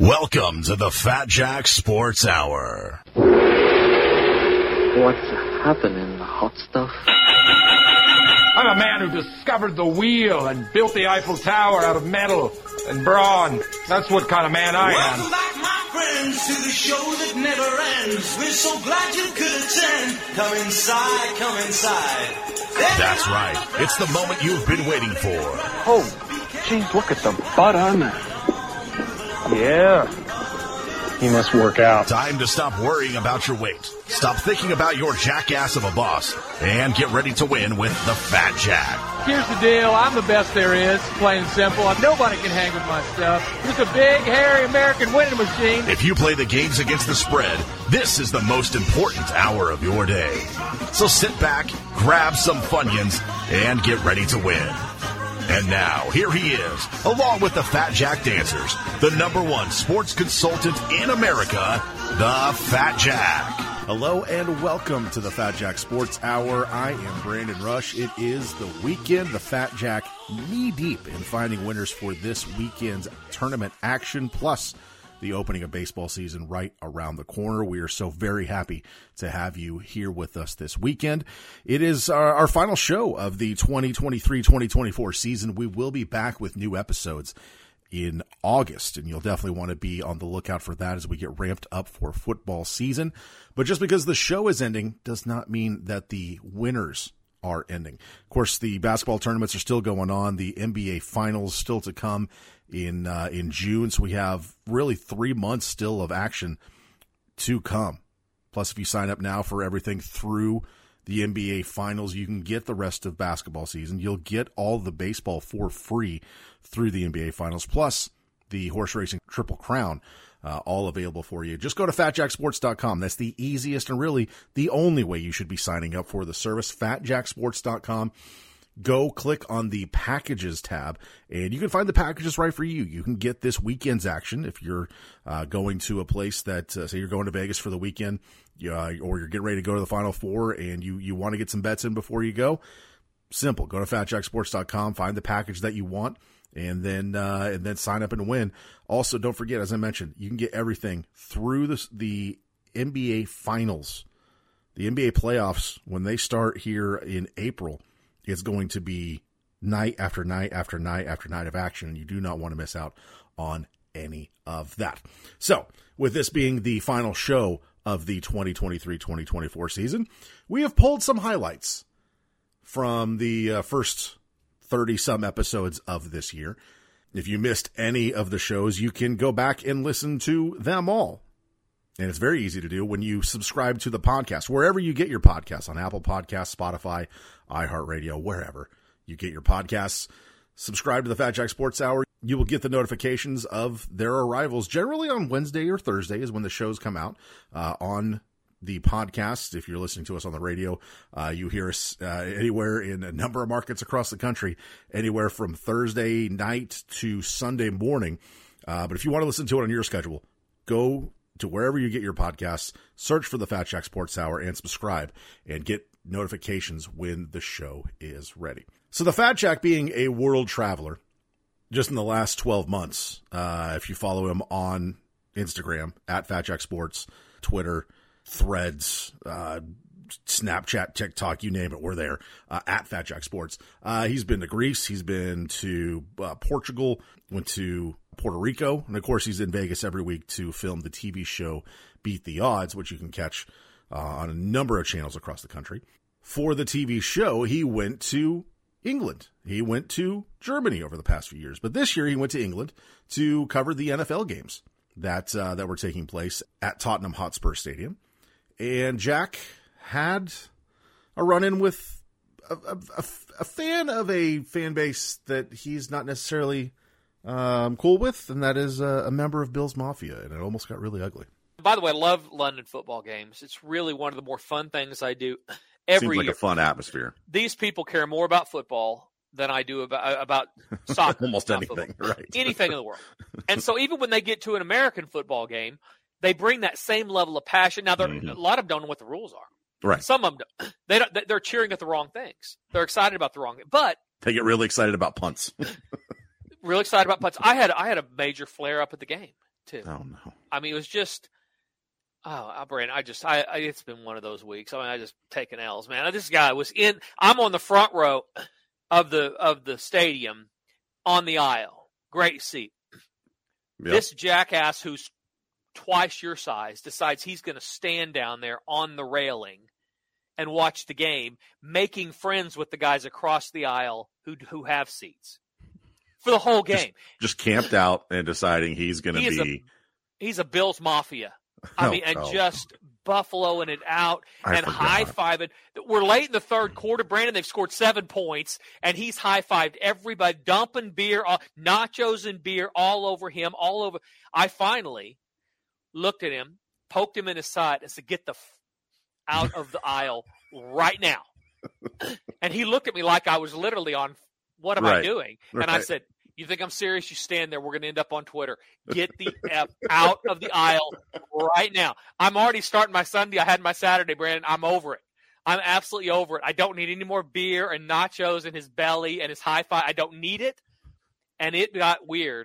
Welcome to the Fat Jack Sports Hour. What's happening, hot stuff? I'm a man who discovered the wheel and built the Eiffel Tower out of metal and brawn. That's what kind of man I am. Welcome back, my friends, to the show that never ends. We're so glad you could attend. Come inside, come inside. That's right. It's the moment you've been waiting for. Oh, geez, look at the butt on that. Yeah. He must work out. Time to stop worrying about your weight. Stop thinking about your jackass of a boss. And get ready to win with the Fat Jack. Here's the deal. I'm the best there is, plain and simple. Nobody can hang with my stuff. Just a big, hairy American winning machine. If you play the games against the spread, this is the most important hour of your day. So sit back, grab some Funyuns, and get ready to win. And now, here he is, along with the Fat Jack Dancers, the #1 sports consultant in America, the Fat Jack. Hello and welcome to the Fat Jack Sports Hour. I am Brandon Rush. It is the weekend. The Fat Jack knee-deep in finding winners for this weekend's tournament action, plus the opening of baseball season right around the corner. We are so very happy to have you here with us this weekend. It is our final show of the 2023-2024 season. We will be back with new episodes in August, and you'll definitely want to be on the lookout for that as we get ramped up for football season. But just because the show is ending does not mean that the winners are ending. Of course, the basketball tournaments are still going on. The NBA finals still to come in June. So we have really 3 months still of action to come. Plus, if you sign up now for everything through the NBA finals, you can get the rest of basketball season. You'll get all the baseball for free through the NBA finals, plus the horse racing Triple Crown, all available for you. Just go to fatjacksports.com. That's the easiest and really the only way you should be signing up for the service, fatjacksports.com. Go click on the packages tab, and you can find the packages right for you. You can get this weekend's action if you're going to a place that, say you're going to Vegas for the weekend, or you're getting ready to go to the Final Four, and you want to get some bets in before you go. Simple. Go to fatjacksports.com, find the package that you want, and then sign up and win. Also, don't forget, as I mentioned, you can get everything through the NBA finals, the NBA playoffs. When they start here in April, it's going to be night after night after night after night of action, and you do not want to miss out on any of that. So, with this being the final show of the 2023-2024 season, we have pulled some highlights from the first 30-some episodes of this year. If you missed any of the shows, you can go back and listen to them all. And it's very easy to do when you subscribe to the podcast, wherever you get your podcasts, on Apple Podcasts, Spotify, iHeartRadio, wherever you get your podcasts. Subscribe to the Fat Jack Sports Hour. You will get the notifications of their arrivals. Generally on Wednesday or Thursday is when the shows come out on the podcast. If you're listening to us on the radio, you hear us anywhere in a number of markets across the country, anywhere from Thursday night to Sunday morning. But if you want to listen to it on your schedule, go to wherever you get your podcasts, search for the Fat Jack Sports Hour and subscribe and get notifications when the show is ready. So the Fat Jack, being a world traveler, just in the last 12 months, if you follow him on Instagram, at Fat Jack Sports, Twitter, Threads, Snapchat, TikTok, you name it, we're there, at Fat Jack Sports. He's been to Greece, he's been to Portugal, went to Puerto Rico, and of course he's in Vegas every week to film the TV show Beat the Odds, which you can catch on a number of channels across the country. For the TV show, he went to England. He went to Germany over the past few years, but this year he went to England to cover the NFL games that were taking place at Tottenham Hotspur Stadium. And Jack had a run-in with a fan of a fan base that he's not necessarily cool with, and that is a member of Bill's Mafia, and it almost got really ugly. By the way, I love London football games. It's really one of the more fun things I do every year. Seems like a fun atmosphere. These people care more about football than I do about soccer. Almost anything, football. Right. Anything in the world. And so even when they get to an American football game, they bring that same level of passion. Now, a lot of them don't know what the rules are. Right. Some of them don't. They're cheering at the wrong things. They're excited about the wrong thing. But they get really excited about punts. Real excited about punts. I had a major flare up at the game. too. Oh no! I mean, it was just, Brandon, it's been one of those weeks. I mean, I just taken L's, man. This guy was I'm on the front row of the stadium on the aisle. Great seat. Yep. This jackass who's twice your size decides he's going to stand down there on the railing and watch the game, making friends with the guys across the aisle who have seats for the whole game. Just camped out and deciding he's going to be. He's a Bills Mafia. Just buffaloing it out and high-fiving. We're late in the third quarter, Brandon. They've scored 7 points, and he's high-fived everybody, dumping beer, nachos and beer all over him, all over. I finally looked at him, poked him in his side, and said, "Get the out of the aisle right now." And he looked at me like I was literally on, what am I doing? And I said, "You think I'm serious? You stand there. We're going to end up on Twitter. Get the F out of the aisle right now." I'm already starting my Sunday. I had my Saturday, Brandon. I'm over it. I'm absolutely over it. I don't need any more beer and nachos in his belly and his high five. I don't need it. And it got weird.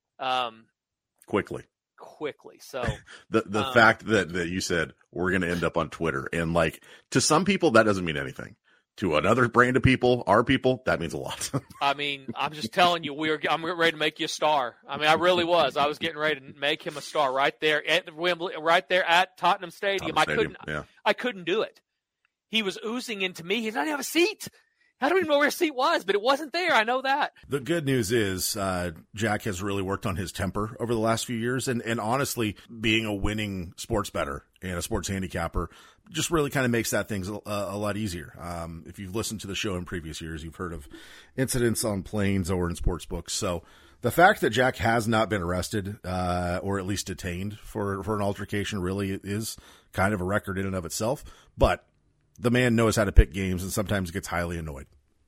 Quickly. So the fact that you said we're going to end up on Twitter, and like, to some people that doesn't mean anything. To another brand of people, our people, that means a lot. I mean, I'm just telling you, I'm ready to make you a star. I mean, I really was. I was getting ready to make him a star right there at Wembley, right there at Tottenham Stadium. I couldn't do it. He was oozing into me. He didn't have a seat. I don't even know where his seat was, but it wasn't there. I know that. The good news is Jack has really worked on his temper over the last few years. And honestly, being a winning sports bettor and a sports handicapper just really kind of makes that things a lot easier. If you've listened to the show in previous years, you've heard of incidents on planes or in sports books. So the fact that Jack has not been arrested or at least detained for an altercation really is kind of a record in and of itself. But the man knows how to pick games and sometimes gets highly annoyed.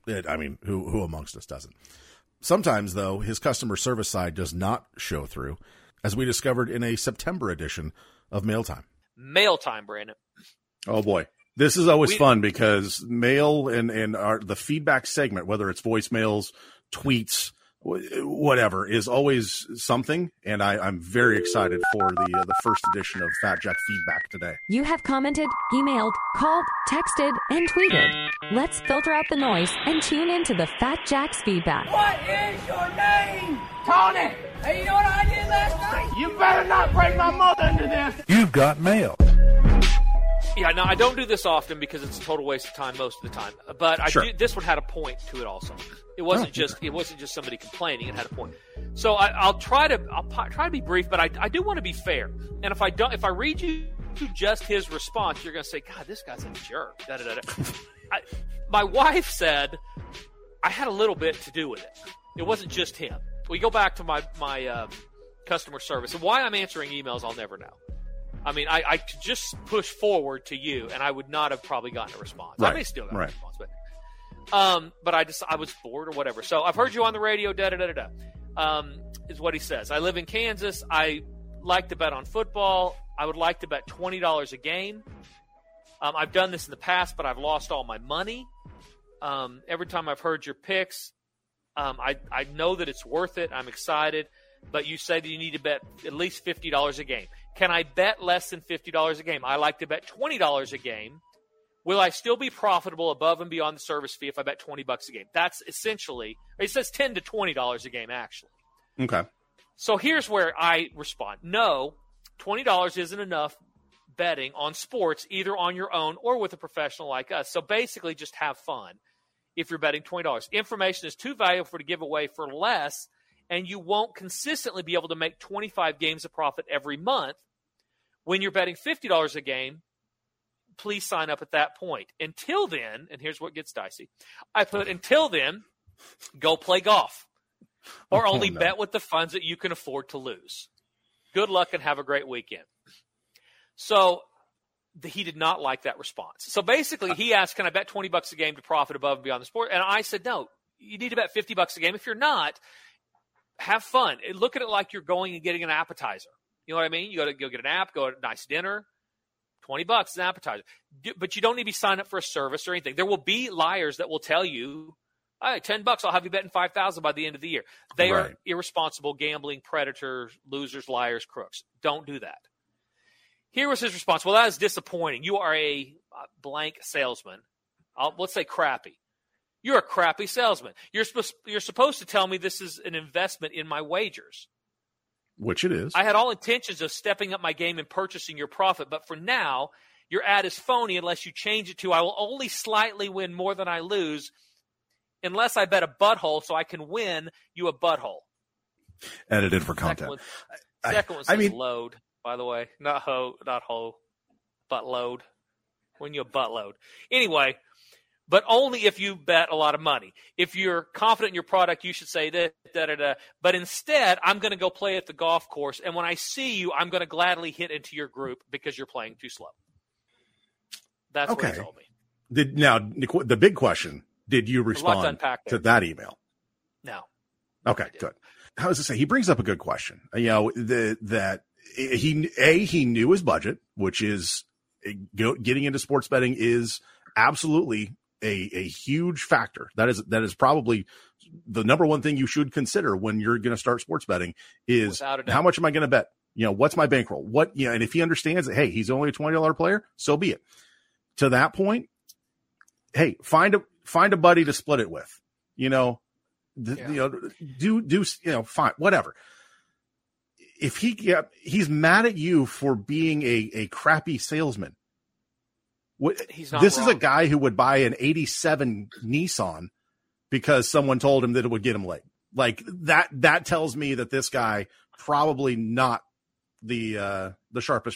Who amongst us doesn't? Sometimes, though, his customer service side does not show through, as we discovered in a September edition of Mail Time. Mail Time, Brandon. Oh, boy. This is always fun because mail and the feedback segment, whether it's voicemails, tweets, whatever, is always something, and I'm very excited for the first edition of Fat Jack Feedback today. You have commented, emailed, called, texted, and tweeted. Let's filter out the noise and tune into the Fat Jack's Feedback. What is your name? Tony! Hey, you know what I did last night? You better not bring my mother into this! You've got mail. Yeah, no, I don't do this often because it's a total waste of time most of the time. But this one had a point to it also. It wasn't just somebody complaining; it had a point. So I'll try to be brief, but I do want to be fair. And if I read you just his response, you're going to say, "God, this guy's a jerk." Da, da, da, da. My wife said I had a little bit to do with it. It wasn't just him. We go back to my customer service, and why I'm answering emails, I'll never know. I mean, I could just push forward to you, and I would not have probably gotten a response. Right. I may still get a response, but I was bored or whatever. So I've heard you on the radio, is what he says. I live in Kansas. I like to bet on football. I would like to bet $20 a game. I've done this in the past, but I've lost all my money. Every time I've heard your picks, I know that it's worth it. I'm excited. But you say that you need to bet at least $50 a game. Can I bet less than $50 a game? I like to bet $20 a game. Will I still be profitable above and beyond the service fee if I bet $20 a game? That's essentially, it says $10 to $20 a game, actually. Okay. So here's where I respond. No, $20 isn't enough betting on sports, either on your own or with a professional like us. So basically just have fun if you're betting $20. Information is too valuable to give away for less, and you won't consistently be able to make 25 games of profit every month. When you're betting $50 a game, please sign up at that point. Until then, and here's what gets dicey, I put until then, go play golf. Or only bet with the funds that you can afford to lose. Good luck and have a great weekend. So he did not like that response. So basically he asked, can I bet $20 a game to profit above and beyond the sport? And I said, no, you need to bet $50 a game. If you're not, have fun. Look at it like you're going and getting an appetizer. You know what I mean? You got to go get an app, go to a nice dinner. $20 is an appetizer. But you don't need to be signed up for a service or anything. There will be liars that will tell you All right, $10, I'll have you betting 5,000 by the end of the year. They are irresponsible, gambling, predators, losers, liars, crooks. Don't do that. Here was his response. Well, that is disappointing. You are a blank salesman. Let's say crappy. You're a crappy salesman. You're supposed to tell me this is an investment in my wagers. Which it is. I had all intentions of stepping up my game and purchasing your profit, but for now, your ad is phony unless you change it to, I will only slightly win more than I lose unless I bet a butthole so I can win you a butthole. Edited for content. Second one says load, by the way. Not ho, butt load. Win you a buttload. Anyway, but only if you bet a lot of money. If you're confident in your product, you should say that. But instead, I'm going to go play at the golf course, and when I see you, I'm going to gladly hit into your group because you're playing too slow. That's what he told me. Now, the big question, did you respond to that email? No. Okay, good. How does it say? He brings up a good question. That he knew his budget, which is getting into sports betting is absolutely a huge factor. That is probably the number one thing you should consider when you're going to start sports betting is how much am I going to bet? What's my bankroll? And if he understands that, hey, he's only a $20 player, so be it. To that point, hey, find a buddy to split it with. Fine, whatever. If he's mad at you for being a crappy salesman. He's not this wrong. Is a guy who would buy an 87 Nissan because someone told him that it would get him laid. Like that tells me that this guy probably not the sharpest.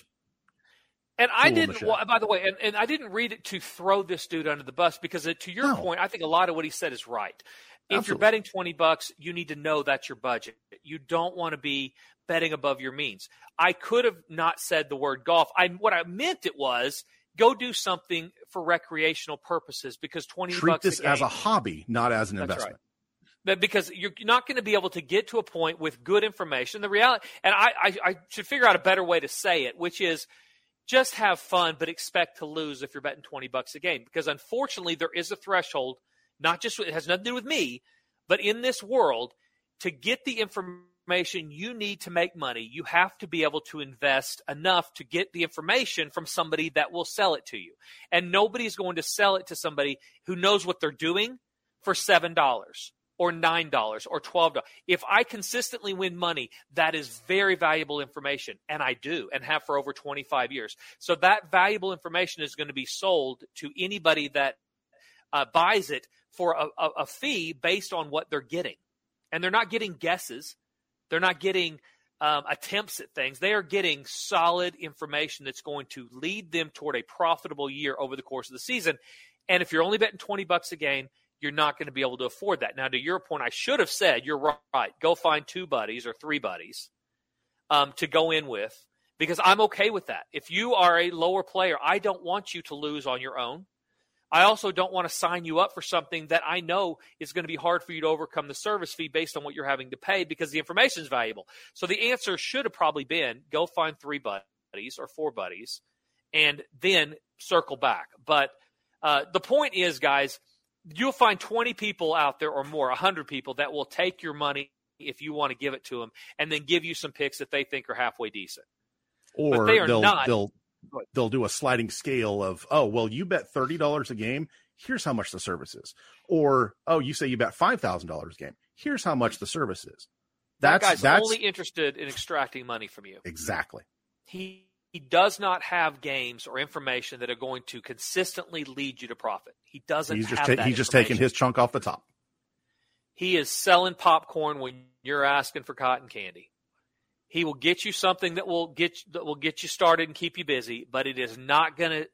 And I didn't, by the way, and I didn't read it to throw this dude under the bus because to your point, I think a lot of what he said is right. If you're betting $20, you need to know that's your budget. You don't want to be betting above your means. I could have not said the word golf. What I meant it was go do something for recreational purposes because $20 treat this a game, as a hobby, not as an investment. Right. Because you're not going to be able to get to a point with good information. The reality, and I should figure out a better way to say it, which is just have fun, but expect to lose if you're betting $20 a game. Because unfortunately, there is a threshold. Not just it has nothing to do with me, but in this world, to get the information you need to make money, you have to be able to invest enough to get the information from somebody that will sell it to you. And nobody's going to sell it to somebody who knows what they're doing for $7 or $9 or $12. If I consistently win money, that is very valuable information, and I do and have for over 25 years. So that valuable information is going to be sold to anybody that buys it for a fee based on what they're getting. And they're not getting guesses. They're not getting attempts at things. They are getting solid information that's going to lead them toward a profitable year over the course of the season. And if you're only betting $20 a game, you're not going to be able to afford that. Now, to your point, I should have said, you're right, go find 2 buddies or 3 buddies to go in with, because I'm okay with that. If you are a lower player, I don't want you to lose on your own. I also don't want to sign you up for something that I know is going to be hard for you to overcome the service fee based on what you're having to pay because the information is valuable. So the answer should have probably been go find 3 buddies or 4 buddies and then circle back. But the point is, guys, you'll find 20 people out there or more, 100 people that will take your money if you want to give it to them and then give you some picks that they think are halfway decent. Or but they are not. They'll do a sliding scale of, oh, well, you bet $30 a game. Here's how much the service is. Or, oh, you say you bet $5,000 a game. Here's how much the service is. That guy's only interested in extracting money from you. Exactly. He does not have games or information that are going to consistently lead you to profit. He doesn't He's just taking his chunk off the top. He is selling popcorn when you're asking for cotton candy. He will get you something that will get you started and keep you busy, but it's not going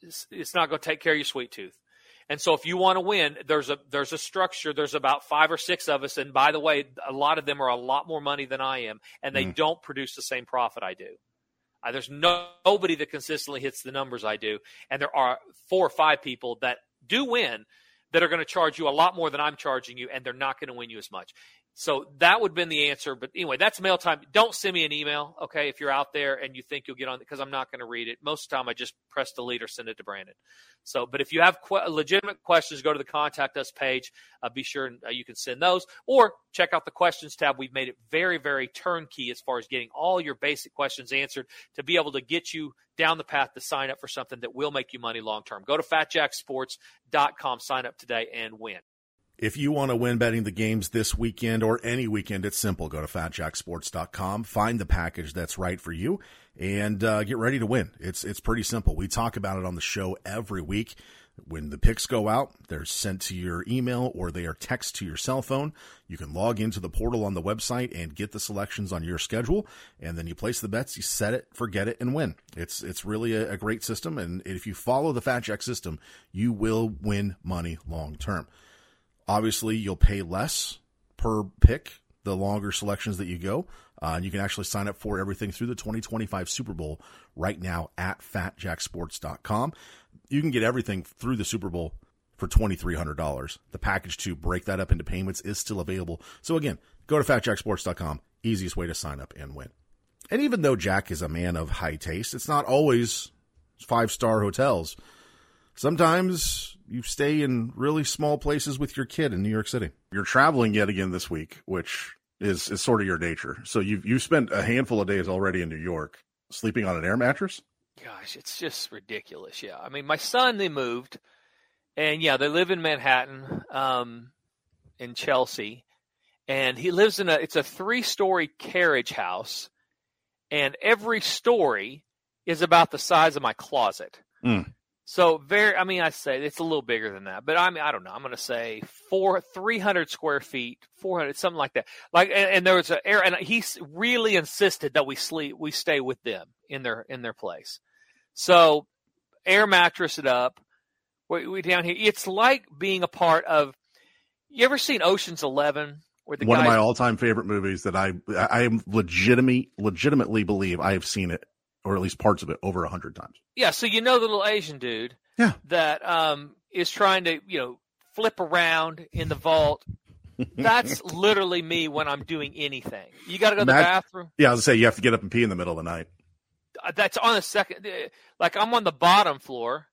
to take care of your sweet tooth. And so if you want to win, there's a structure. There's about 5 or 6 of us. And by the way, a lot of them are a lot more money than I am, and they don't produce the same profit I do. There's nobody that consistently hits the numbers I do. And there are 4 or 5 people that do win that are going to charge you a lot more than I'm charging you, and they're not going to win you as much. So that would have been the answer. But anyway, that's mail time. Don't send me an email, okay, if you're out there and you think you'll get on, because I'm not going to read it. Most of the time I just press delete or send it to Brandon. So, but if you have legitimate questions, go to the Contact Us page. Be sure you can send those. Or check out the Questions tab. We've made it very, very turnkey as far as getting all your basic questions answered to be able to get you down the path to sign up for something that will make you money long term. Go to FatJackSports.com, sign up today, and win. If you want to win betting the games this weekend or any weekend, it's simple. Go to FatJackSports.com, find the package that's right for you, and get ready to win. It's pretty simple. We talk about it on the show every week. When the picks go out, they're sent to your email or they are text to your cell phone. You can log into the portal on the website and get the selections on your schedule, and then you place the bets, you set it, forget it, and win. It's really a great system, and if you follow the Fat Jack system, you will win money long term. Obviously, you'll pay less per pick the longer selections that you go. And you can actually sign up for everything through the 2025 Super Bowl right now at FatJackSports.com. You can get everything through the Super Bowl for $2,300. The package to break that up into payments is still available. So again, go to FatJackSports.com. Easiest way to sign up and win. And even though Jack is a man of high taste, it's not always 5-star hotels. Sometimes you stay in really small places with your kid in New York City. You're traveling yet again this week, which is sort of your nature. So you've spent a handful of days already in New York sleeping on an air mattress? Gosh, it's just ridiculous. Yeah. I mean, my son, they moved, and yeah, they live in Manhattan, in Chelsea, and he lives it's a 3-story carriage house, and every story is about the size of my closet. So I say it's a little bigger than that, but I don't know. I'm going to say 300 square feet, 400, something like that. And there was and he really insisted that we stay with them in their place. So air mattress it up. We down here. It's like being a part of, you ever seen Ocean's 11? One of my all-time favorite movies that I legitimately believe I have seen it, or at least parts of it, over 100 times. Yeah, so the little Asian dude that is trying to, flip around in the vault. That's literally me when I'm doing anything. You got to go to the bathroom. Yeah, I was going to say, you have to get up and pee in the middle of the night. That's on the second. Like, I'm on the bottom floor.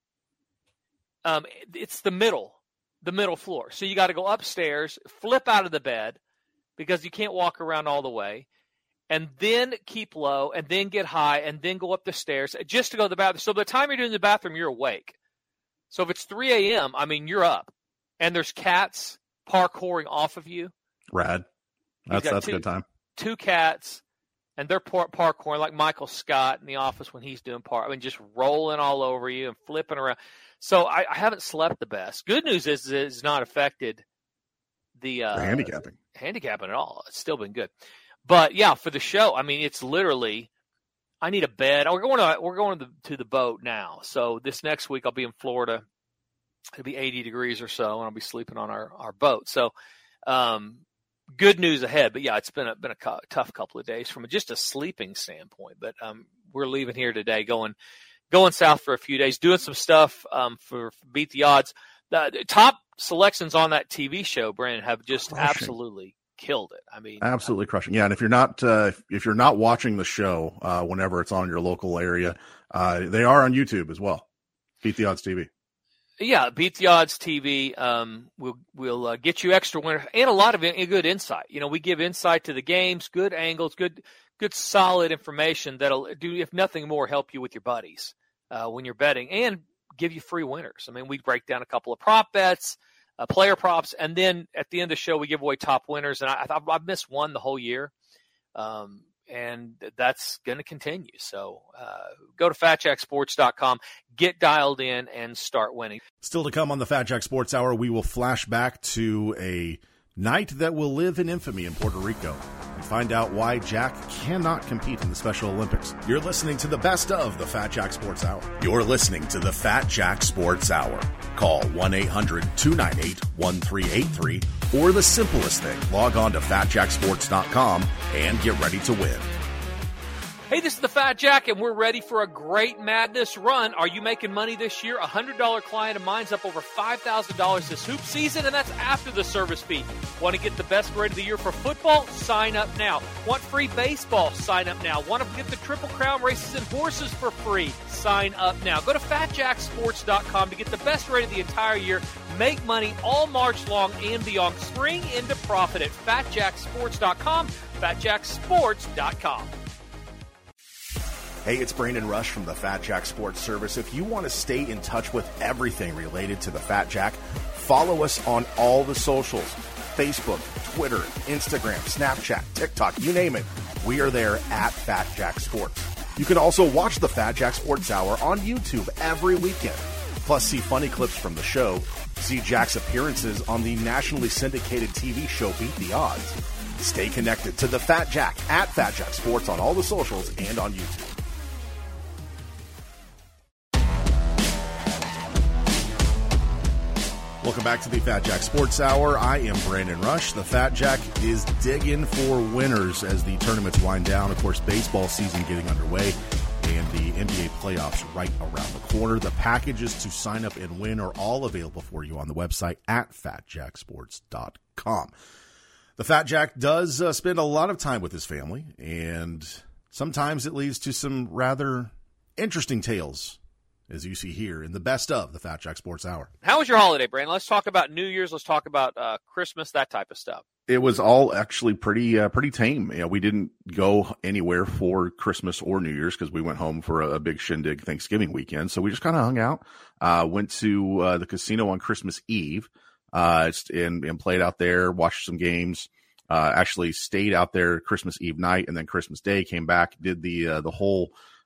It's the middle floor. So you got to go upstairs, flip out of the bed, because you can't walk around all the way, and then keep low, and then get high, and then go up the stairs just to go to the bathroom. So by the time you're doing the bathroom, you're awake. So if it's 3 a.m., you're up. And there's cats parkouring off of you. Rad. That's a good time. 2 cats, and they're parkouring like Michael Scott in The Office when he's doing just rolling all over you and flipping around. So I haven't slept the best. Good news is it's not affected the handicapping at all. It's still been good. But yeah, for the show, it's literally, I need a bed. We're going to the boat now. So this next week I'll be in Florida. It'll be 80 degrees or so, and I'll be sleeping on our boat. So good news ahead. But yeah, it's been a tough couple of days from just a sleeping standpoint. But we're leaving here today, going south for a few days, doing some stuff for Beat the Odds. The top selections on that TV show, Brandon, have just absolutely killed it. Absolutely crushing. Yeah, and if you're not watching the show whenever it's on your local area, they are on YouTube as well. Beat the Odds TV. Yeah, Beat the Odds TV will get you extra winners and a lot of good insight. We give insight to the games, good angles, good solid information that'll do, if nothing more, help you with your buddies when you're betting and give you free winners. We break down a couple of prop bets, player props, and then at the end of the show we give away top winners. And I've missed one the whole year, and that's going to continue. So go to FatJackSports.com, get dialed in, and start winning. Still to come on the Fat Jack Sports Hour, we will flash back to a night that will live in infamy in Puerto Rico and find out why Jack cannot compete in the Special Olympics. You're listening to the best of the Fat Jack Sports Hour. You're listening to the Fat Jack Sports Hour. Call 1-800-298-1383, or the simplest thing, log on to FatJackSports.com and get ready to win. Hey, this is the Fat Jack, and we're ready for a great Madness run. Are you making money this year? A $100 client of mine's up over $5,000 this hoop season, and that's after the service fee. Want to get the best grade of the year for football? Sign up now. Want free baseball? Sign up now. Want to get the Triple Crown races and horses for free? Sign up now. Go to FatJackSports.com to get the best rate of the entire year. Make money all March long and beyond. Spring into profit at FatJackSports.com. FatJackSports.com. Hey, it's Brandon Rush from the Fat Jack Sports Service. If you want to stay in touch with everything related to the Fat Jack, follow us on all the socials. Facebook, Twitter, Instagram, Snapchat, TikTok, you name it. We are there at Fat Jack Sports. You can also watch the Fat Jack Sports Hour on YouTube every weekend. Plus, see funny clips from the show, see Jack's appearances on the nationally syndicated TV show Beat the Odds. Stay connected to the Fat Jack at Fat Jack Sports on all the socials and on YouTube. Welcome back to the Fat Jack Sports Hour. I am Brandon Rush. The Fat Jack is digging for winners as the tournaments wind down. Of course, baseball season getting underway and the NBA playoffs right around the corner. The packages to sign up and win are all available for you on the website at FatJackSports.com. The Fat Jack does spend a lot of time with his family, and sometimes it leads to some rather interesting tales, as you see here in the best of the Fat Jack Sports Hour. How was your holiday, Brandon? Let's talk about New Year's. Let's talk about Christmas, that type of stuff. It was all actually pretty tame. You know, we didn't go anywhere for Christmas or New Year's because we went home for a big shindig Thanksgiving weekend. So we just kind of hung out, went to the casino on Christmas Eve and played out there, watched some games, actually stayed out there Christmas Eve night, and then Christmas Day came back, did the whole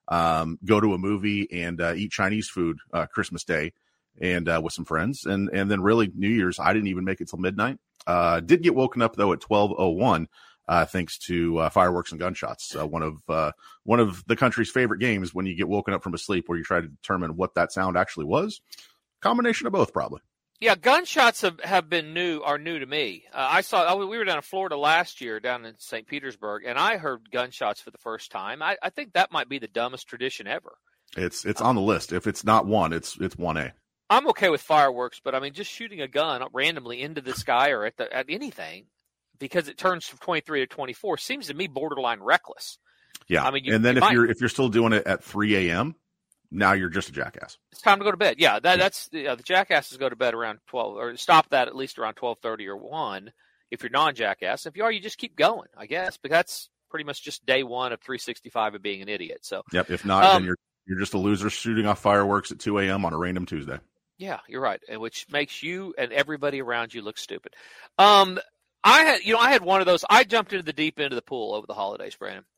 go to a movie and eat Chinese food Christmas Day and with some friends. And then really New Year's, I didn't even make it till midnight. Did get woken up though at 12:01 thanks to fireworks and gunshots. One of the country's favorite games when you get woken up from a sleep where you try to determine what that sound actually was. Combination of both, probably. Yeah, gunshots are new to me. We were down in Florida last year, down in St. Petersburg, and I heard gunshots for the first time. I think that might be the dumbest tradition ever. It's on the list. If it's not one, it's 1A. I'm okay with fireworks, but I mean, just shooting a gun randomly into the sky or at anything because it turns from 23 to 24 seems to me borderline reckless. Yeah, I mean, if you're still doing it at 3 a.m. now you're just a jackass. It's time to go to bed. Yeah, that's the jackasses go to bed around 12, or stop that at least around 12:30 or 1. If you're non-jackass, if you are, you just keep going, I guess, because that's pretty much just day one of 365 of being an idiot. So, yep. If not, then you're just a loser shooting off fireworks at 2 a.m. on a random Tuesday. Yeah, you're right, and which makes you and everybody around you look stupid. I had one of those. I jumped into the deep end of the pool over the holidays, Brandon.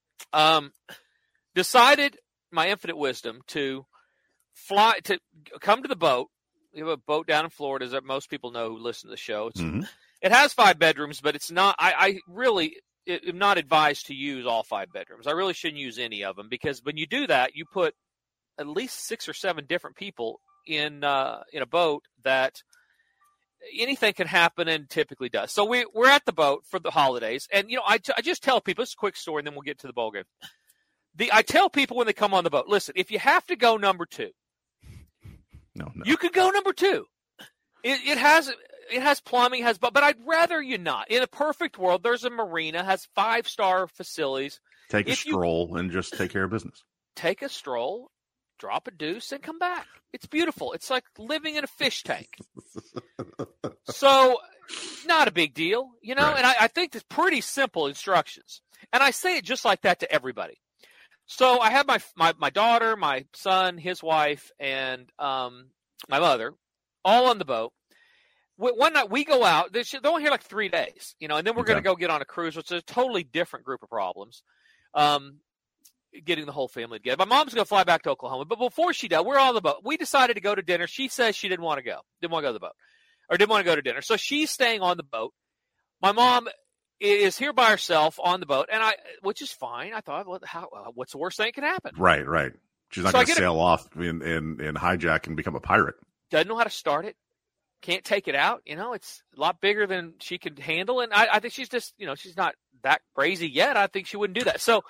Decided, my infinite wisdom, to come to the boat. We have a boat down in Florida, as most people know who listen to the show. It has 5 bedrooms, but it's not. I really am not advised to use all 5 bedrooms. I really shouldn't use any of them because when you do that, you put at least 6 or 7 different people in a boat that anything can happen and typically does. So we're at the boat for the holidays, and I just tell people, it's a quick story, and then we'll get to the ball game. I tell people when they come on the boat, listen, if you have to go number 2, no, you could go number 2. It has plumbing, but I'd rather you not. In a perfect world, there's a marina, has 5-star facilities. Take a stroll and just take care of business. Take a stroll, drop a deuce, and come back. It's beautiful. It's like living in a fish tank. So, not a big deal, Right. And I think it's pretty simple instructions. And I say it just like that to everybody. So I have my daughter, my son, his wife, and my mother all on the boat. One night we go out. They're only here like 3 days, and then we're going to go get on a cruise, which is a totally different group of problems. Getting the whole family together. My mom's going to fly back to Oklahoma, but before she does, we're on the boat. We decided to go to dinner. She says she didn't want to go to the boat, or didn't want to go to dinner. So she's staying on the boat. My mom is here by herself on the boat, which is fine. I thought, what's the worst thing that can happen? Right. She's not going to sail off and hijack and become a pirate. Doesn't know how to start it. Can't take it out. It's a lot bigger than she could handle. And I think she's just, she's not that crazy yet. I think she wouldn't do that. So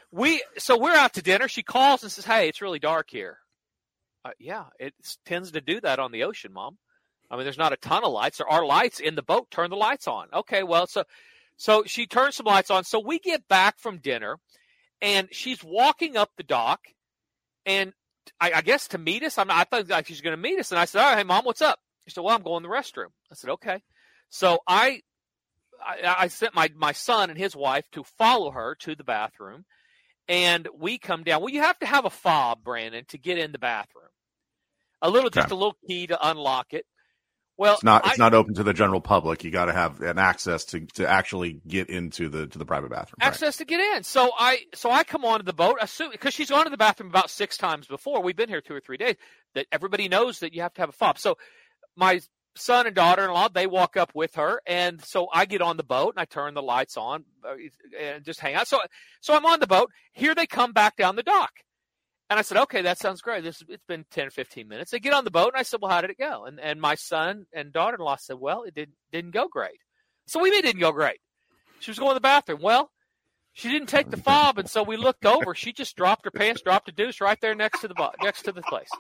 we're out to dinner. She calls and says, "Hey, it's really dark here." Yeah, it tends to do that on the ocean, Mom. I mean, there's not a ton of lights. There are lights in the boat. Turn the lights on. Okay, well, so she turns some lights on. So we get back from dinner, and she's walking up the dock, and I guess to meet us. I thought like she's going to meet us, and I said, "All right, hey, Mom, what's up?" She said, "Well, I'm going to the restroom." I said, "Okay." So I sent my son and his wife to follow her to the bathroom, and we come down. Well, you have to have a fob, Brandon, to get in the bathroom. Just a little key to unlock it. Well, it's not open to the general public. You got to have an access to actually get into the private bathroom. Access to get in. So I come onto the boat, because she's gone to the bathroom about 6 times before. We've been here 2 or 3 days. That everybody knows that you have to have a fob. So my son and daughter-in-law, they walk up with her, and so I get on the boat and I turn the lights on and just hang out. So I'm on the boat. Here they come back down the dock. And I said, "Okay, that sounds great. It's been 10 or 15 minutes." They get on the boat, and I said, "Well, how did it go?" And my son and daughter-in-law said, "Well, it didn't go great." So we mean it didn't go great. She was going to the bathroom. Well, she didn't take the fob, and so we looked over. She just dropped her pants, dropped a deuce right there next to the place.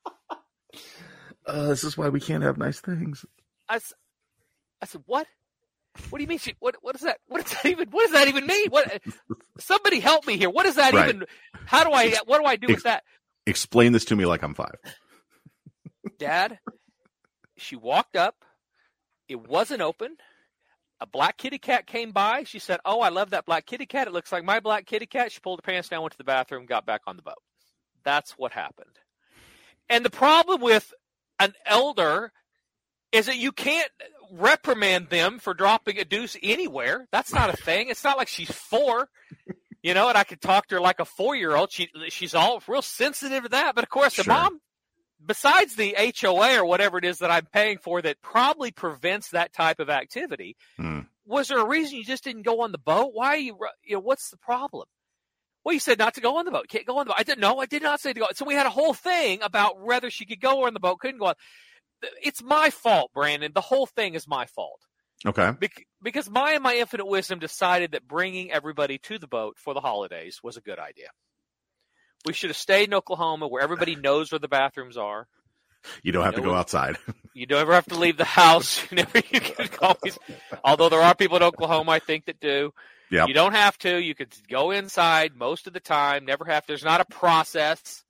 This is why we can't have nice things. I said, "What? What do you mean? What is that? What does that even mean? What? Somebody help me here. What does that even? What do I do with that?" Explain this to me like I'm 5. Dad, she walked up. It wasn't open. A black kitty cat came by. She said, "Oh, I love that black kitty cat. It looks like my black kitty cat." She pulled her pants down, went to the bathroom, got back on the boat. That's what happened. And the problem with an elder is that you can't reprimand them for dropping a deuce anywhere. That's not a thing. It's not like she's 4, and I could talk to her like a 4-year-old. She's all real sensitive to that. But, of course, the mom, besides the HOA or whatever it is that I'm paying for that probably prevents that type of activity, was there a reason you just didn't go on the boat? Why are you what's the problem? Well, you said not to go on the boat. Can't go on the boat. I did not say to go. So we had a whole thing about whether she could go on the boat, couldn't go on. It's my fault, Brandon. The whole thing is my fault. Okay. Because my infinite wisdom decided that bringing everybody to the boat for the holidays was a good idea. We should have stayed in Oklahoma where everybody knows where the bathrooms are. You don't have to go outside. You don't ever have to leave the house. You can always, although there are people in Oklahoma, I think, that do. Yep. You don't have to. You could go inside most of the time. Never have to. There's not a process.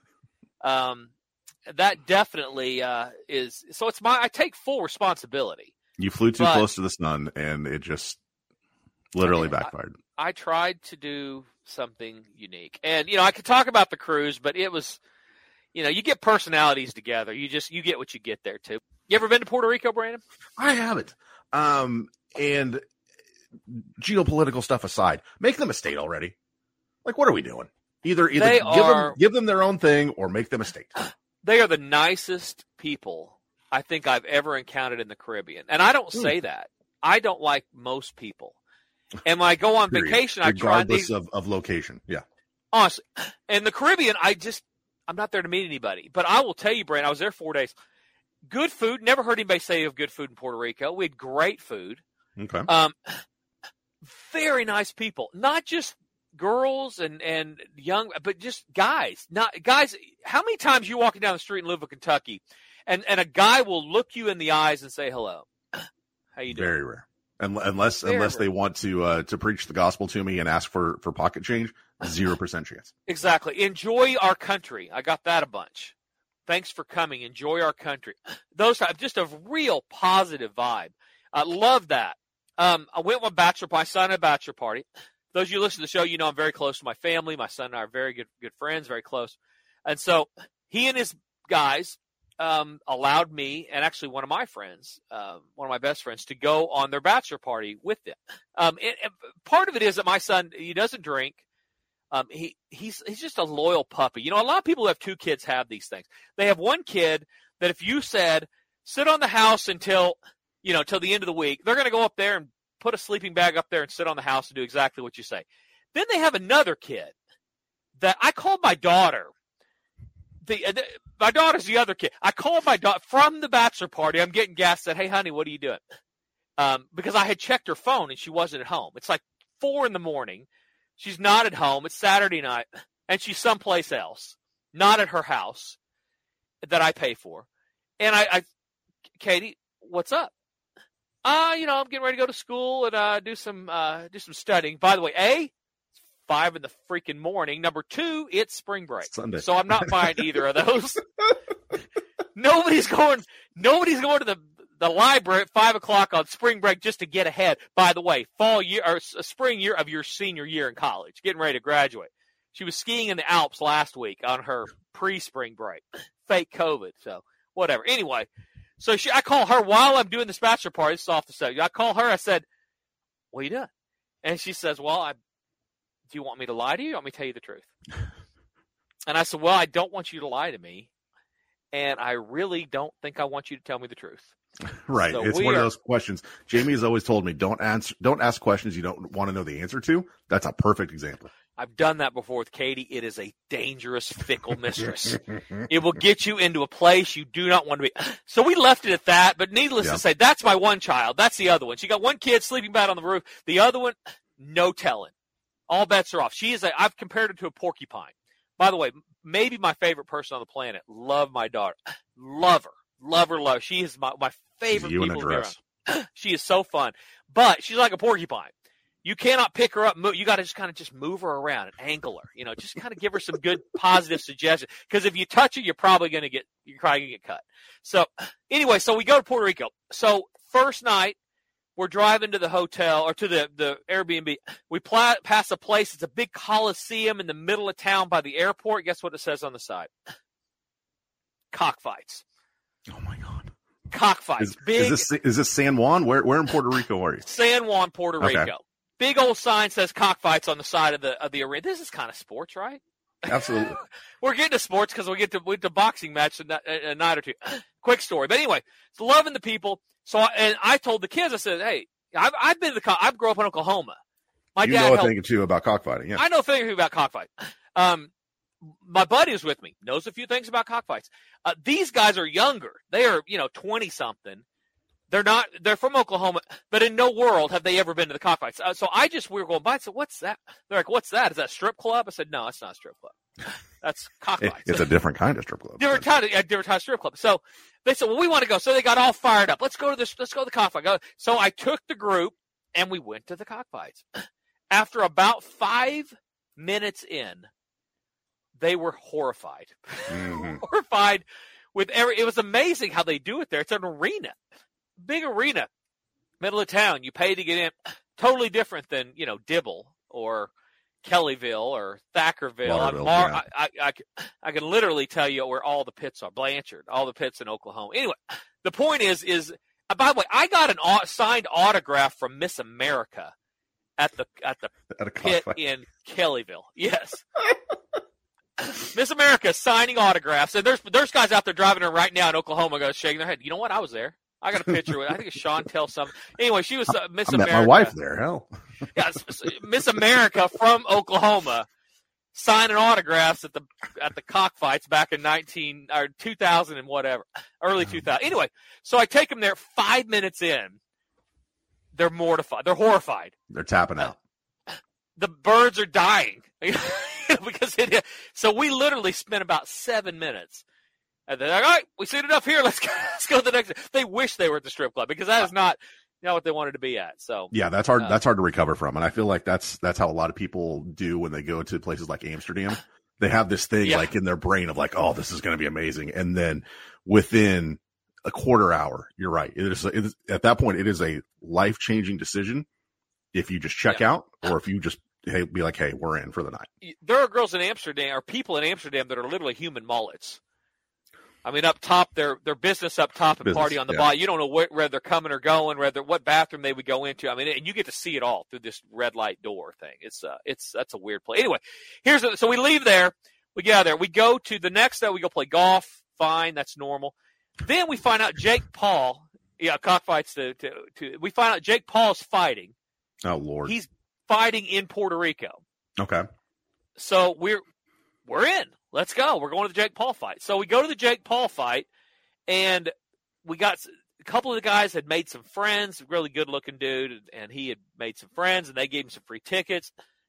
That definitely is. So I take full responsibility. You flew too close to the sun, and it just literally backfired. I tried to do something unique. And, I could talk about the cruise, but it was, you get personalities together. You get what you get there, too. You ever been to Puerto Rico, Brandon? I haven't. And geopolitical stuff aside, make them a state already. Like, what are we doing? Either give them their own thing or make them a state. They are the nicest people I think I've ever encountered in the Caribbean. And I don't say that. I don't like most people. And when I go on vacation, regardless of location. Yeah. Honestly. In the Caribbean, I'm not there to meet anybody. But I will tell you, Brandon, I was there 4 days. Good food. Never heard anybody say of good food in Puerto Rico. We had great food. Okay. Very nice people. Not just girls and young, but just guys. Guys, how many times you walking down the street in Louisville, Kentucky, and a guy will look you in the eyes and say hello? How you doing? Very rare. Unless they want to preach the gospel to me and ask for pocket change, 0% chance. Exactly. Enjoy our country. I got that a bunch. Thanks for coming. Enjoy our country. Those are just a real positive vibe. I love that. I went with my son had a bachelor party. Those of you who listen to the show, I'm very close to my family. My son and I are very good friends, very close. And so he and his guys allowed me and actually one of my friends, one of my best friends, to go on their bachelor party with them. And part of it is that my son, he doesn't drink. He's just a loyal puppy. A lot of people who have 2 kids have these things. They have one kid that if you said, sit on the house until the end of the week, they're going to go up there and put a sleeping bag up there and sit on the house and do exactly what you say. Then they have another kid that I called my daughter. My daughter's the other kid. I called my daughter from the bachelor party. I'm getting gas. Said, "Hey, honey, what are you doing?" Because I had checked her phone and she wasn't at home. It's like 4 a.m. She's not at home. It's Saturday night, and she's someplace else, not at her house that I pay for. And I Katie, what's up? I'm getting ready to go to school and do some studying. By the way, it's 5 in the freaking morning. Number 2, it's spring break. Sunday. So I'm not buying either of those. Nobody's going to the library at 5 o'clock on spring break just to get ahead. By the way, fall year or spring year of your senior year in college, getting ready to graduate. She was skiing in the Alps last week on her pre-spring break. Fake COVID, so whatever. Anyway, so I call her while I'm doing this bachelor party. This is off the subject. I call her. I said, "What are you doing?" And she says, "Well, do you want me to lie to you? Or want me to tell you the truth?" And I said, "Well, I don't want you to lie to me, and I really don't think I want you to tell me the truth." Right. So it's one of those questions. Jamie has always told me, don't ask questions you don't want to know the answer to. That's a perfect example. I've done that before with Katie. It is a dangerous, fickle mistress. It will get you into a place you do not want to be. So we left it at that, but needless to say, that's my one child. That's the other one. She got one kid sleeping bad on the roof. The other one, no telling. All bets are off. I've compared her to a porcupine. By the way, maybe my favorite person on the planet. Love my daughter. Love her. Love her. She is my favorite people to be around. She is so fun. But she's like a porcupine. You cannot pick her up. You got to just kind of move her around and angle her. Just kind of give her some good positive suggestions. Because if you touch her, you're probably going to get cut. So anyway, so we go to Puerto Rico. So first night, we're driving to the hotel or to the Airbnb. We pass a place. It's a big coliseum in the middle of town by the airport. Guess what it says on the side? Cockfights. Oh my God. Cockfights. Is this San Juan? Where in Puerto Rico are you? San Juan, Puerto Rico. Okay. Big old sign says cockfights on the side of the arena. This is kind of sports, right? Absolutely. We're getting to sports because we get to boxing match a night or two. Quick story. But anyway, so loving the people. So I told the kids, I said, hey, I've been to I grew up in Oklahoma. My dad know a thing or two about cockfighting. Yeah. I know a thing or two about cockfighting. My buddy is with me, knows a few things about cockfights. These guys are younger. They are, 20-something. They're from Oklahoma, but in no world have they ever been to the cockfights. So we were going by. So what's that? They're like, what's that? Is that a strip club? I said, no, it's not a strip club. That's cockfights. It's a different kind of strip club. Different kind of strip club. So they said, well, we want to go. So they got all fired up. Let's go to the cockfight. So I took the group and we went to the cockfights. After about 5 minutes in, they were horrified. Mm-hmm. Horrified with it was amazing how they do it there. It's an arena. Big arena, middle of town. You pay to get in. Totally different than, Dibble or Kellyville or Thackerville. I can literally tell you where all the pits are. Blanchard, all the pits in Oklahoma. Anyway, the point is by the way, I got a signed autograph from Miss America at the pit in Kellyville. Yes. Miss America signing autographs. And there's guys out there driving her right now in Oklahoma shaking their head. You know what? I was there. I got a picture with. I think it's Chantel something. Anyway, she was Miss America. I met my wife there. Hell, yeah, Miss America from Oklahoma, signing autographs at the cockfights back in 2000 and whatever, early 2000. Anyway, so I take them there. 5 minutes in, they're mortified. They're horrified. They're tapping out. The birds are dying because so we literally spent about 7 minutes. And they're like, all right, we've seen enough here. Let's go to the next. They wish they were at the strip club because that is not what they wanted to be at. So yeah, that's hard. That's hard to recover from. And I feel like that's how a lot of people do when they go to places like Amsterdam. They have this thing like in their brain of like, oh, this is going to be amazing. And then within a quarter hour, you're right. It is at that point, it is a life-changing decision if you just check out or if you just be like, hey, we're in for the night. There are girls in Amsterdam or people in Amsterdam that are literally human mullets. I mean, up top, their business up top and party on the bottom. You don't know where they're coming or going, what bathroom they would go into. I mean, and you get to see it all through this red light door thing. That's a weird place. Anyway, so we leave there, we get out of there, we go to the next day, we go play golf. Fine, that's normal. Then we find out Jake Paul, cockfights. We find out Jake Paul's fighting. Oh Lord, he's fighting in Puerto Rico. Okay, so we're in. Let's go. We're going to the Jake Paul fight. So we go to the Jake Paul fight, and we got a couple of the guys had made some friends, really good-looking dude, and he had made some friends, and they gave him some free tickets.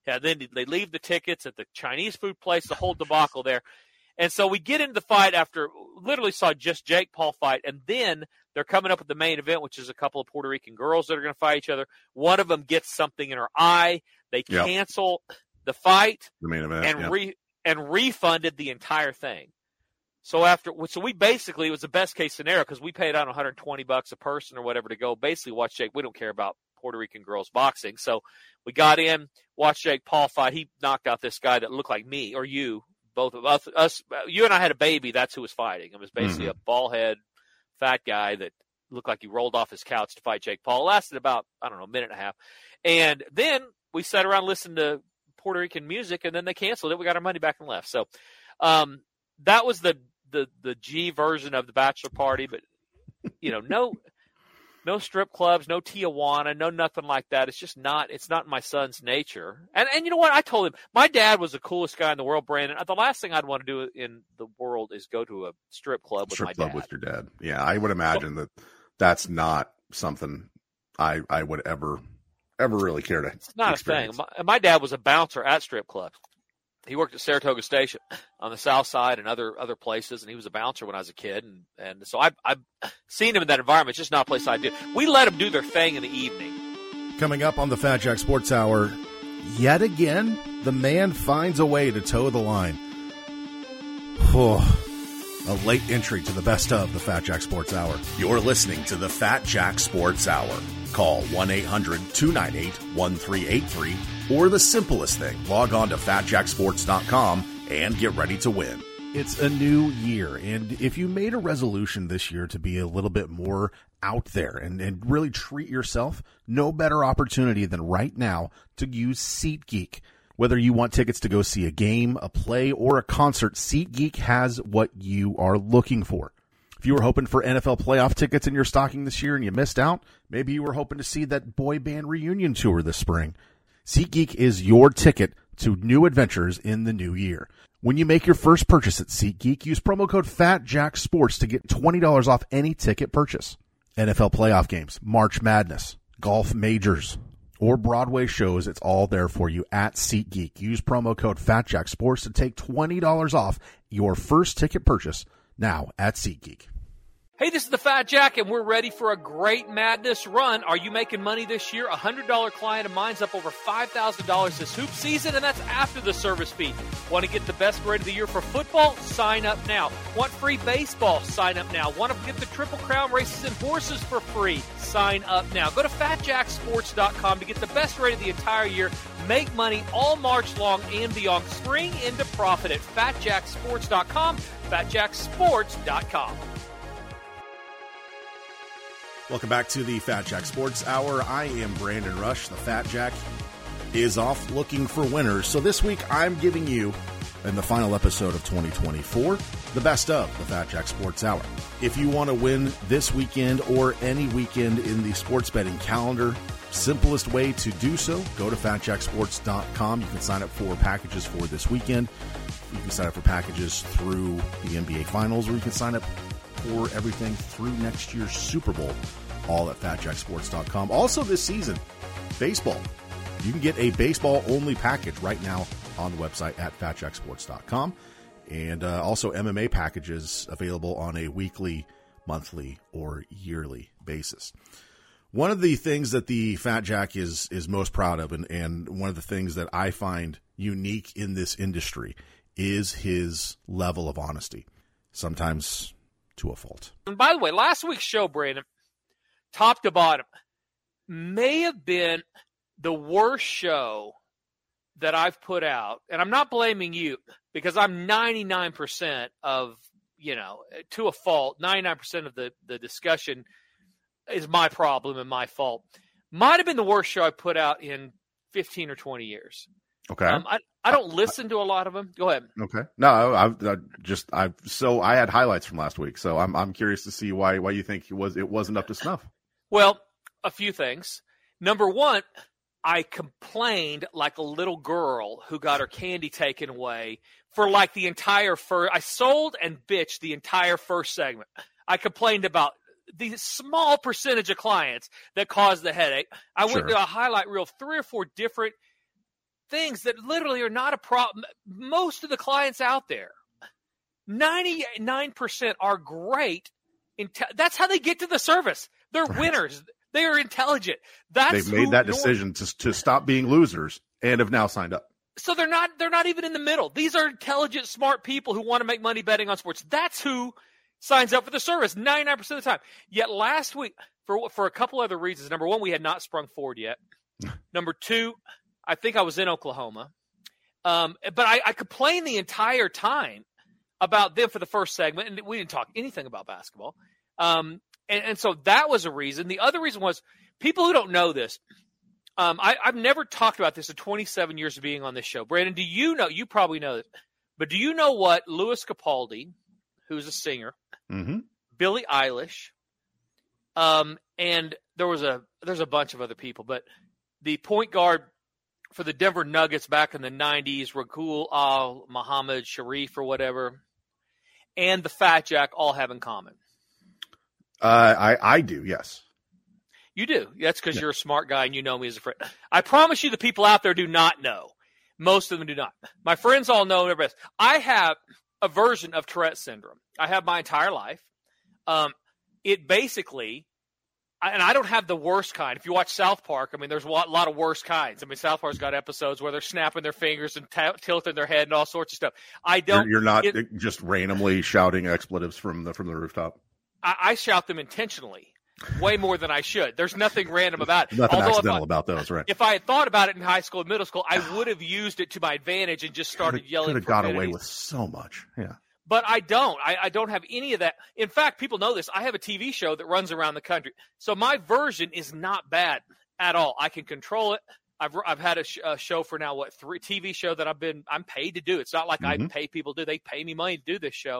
Yeah, then they leave the tickets at the Chinese food place, the whole debacle there. And so we get into the fight after literally saw just Jake Paul fight, and then they're coming up with the main event, which is a couple of Puerto Rican girls that are going to fight each other. One of them gets something in her eye. They cancel the fight, the main event, and refunded the entire thing. So we basically, it was the best case scenario because we paid out $120 a person or whatever to go basically watch Jake. We don't care about Puerto Rican girls boxing. So we got in, watched Jake Paul fight. He knocked out this guy that looked like me or you, both of us. You and I had a baby. That's who was fighting. It was basically a bald head, fat guy that looked like he rolled off his couch to fight Jake Paul. It lasted about, a minute and a half. And then we sat around listening to Puerto Rican music, and then they canceled it. We got our money back and left. So that was the G version of the bachelor party. But, no strip clubs, no Tijuana, no nothing like that. It's not in my son's nature. And you know what? I told him, my dad was the coolest guy in the world, Brandon. The last thing I'd want to do in the world is go to a strip club with my dad. With your dad. Yeah, I would imagine that's not something I would ever really care to It's not experience. A thing. My dad was a bouncer at strip clubs. He worked at Saratoga Station on the south side and other places, and he was a bouncer when I was a kid. And so I've seen him in that environment. It's just not a place I do. We let them do their thing in the evening. Coming up on the Fat Jack Sports Hour, yet again, the man finds a way to toe the line. A late entry to the best of the Fat Jack Sports Hour. You're listening to the Fat Jack Sports Hour. Call 1-800-298-1383, or the simplest thing, log on to fatjacksports.com and get ready to win. It's a new year, and if you made a resolution this year to be a little bit more out there and really treat yourself, no better opportunity than right now to use SeatGeek. Whether you want tickets to go see a game, a play, or a concert, SeatGeek has what you are looking for. If you were hoping for NFL playoff tickets in your stocking this year and you missed out, maybe you were hoping to see that boy band reunion tour this spring. SeatGeek is your ticket to new adventures in the new year. When you make your first purchase at SeatGeek, use promo code FATJackSports to get $20 off any ticket purchase. NFL playoff games, March Madness, golf majors, or Broadway shows, it's all there for you at SeatGeek. Use promo code FATJackSports to take $20 off your first ticket purchase now at SeatGeek. Hey, this is the Fat Jack, and we're ready for a great Madness run. Are you making money this year? A $100 client of mine's up over $5,000 this hoop season, and that's after the service fee. Want to get the best rate of the year for football? Sign up now. Want free baseball? Sign up now. Want to get the Triple Crown races and horses for free? Sign up now. Go to fatjacksports.com to get the best rate of the entire year. Make money all March long and beyond. Spring into profit at fatjacksports.com, fatjacksports.com. Welcome back to the Fat Jack Sports Hour. I am Brandon Rush. The Fat Jack is off looking for winners. So this week I'm giving you, in the final episode of 2024, the best of the Fat Jack Sports Hour. If you want to win this weekend or any weekend in the sports betting calendar, simplest way to do so, go to fatjacksports.com. You can sign up for packages for this weekend. You can sign up for packages through the NBA Finals, or you can sign up for everything through next year's Super Bowl, all at fatjacksports.com. Also this season, baseball. You can get a baseball-only package right now on the website at fatjacksports.com. And also MMA packages available on a weekly, monthly, or yearly basis. One of the things that the Fat Jack is most proud of, and one of the things that I find unique in this industry, is his level of honesty. Sometimes to a fault. And by the way, last week's show, Brandon, top to bottom, may have been the worst show that I've put out. And I'm not blaming you, because I'm 99% of, to a fault, 99% of the discussion is my problem and my fault. Might have been the worst show I put out in 15 or 20 years. Okay. I don't listen to a lot of them. Go ahead. Okay. No, I had highlights from last week, so I'm curious to see why you think it wasn't up to snuff. Well, a few things. Number one, I complained like a little girl who got her candy taken away for like the entire first. I sold and bitched the entire first segment. I complained about the small percentage of clients that caused the headache. I went to a highlight reel of 3 or 4 different things that literally are not a problem. Most of the clients out there, 99% are great. That's how they get to the service. They're winners. They are intelligent. They've made that decision to stop being losers and have now signed up. So they're not even in the middle. These are intelligent, smart people who want to make money betting on sports. That's who signs up for the service 99% of the time. Yet last week, for a couple other reasons. Number one, we had not sprung forward yet. Number two, I think I was in Oklahoma. But I complained the entire time about them for the first segment, and we didn't talk anything about basketball. And so that was a reason. The other reason was people who don't know this. I've never talked about this in 27 years of being on this show. Brandon, do you know? You probably know it, but do you know what Louis Capaldi, who's a singer, Billie Eilish, and there's a bunch of other people, but the point guard for the Denver Nuggets back in the 90s, Raghul Al-Muhammad Sharif or whatever, and the Fat Jack all have in common? I do, yes. You do. That's because you're a smart guy and you know me as a friend. I promise you the people out there do not know. Most of them do not. My friends all know their best. I have a version of Tourette syndrome. I have my entire life. It basically, and I don't have the worst kind. If you watch South Park, I mean, there's a lot of worse kinds. I mean, South Park's got episodes where they're snapping their fingers and tilting their head and all sorts of stuff. I don't. You're not just randomly shouting expletives from the rooftop. I shout them intentionally. Way more than I should. There's nothing random about it. Nothing accidental about those, right? If I had thought about it in high school and middle school, I would have used it to my advantage and just started yelling. Could have got away with so much, yeah. But I don't. I don't have any of that. In fact, people know this. I have a TV show that runs around the country, so my version is not bad at all. I can control it. I've had a show for now, 3 TV show that I'm paid to do. It's not like I pay people to do. They pay me money to do this show,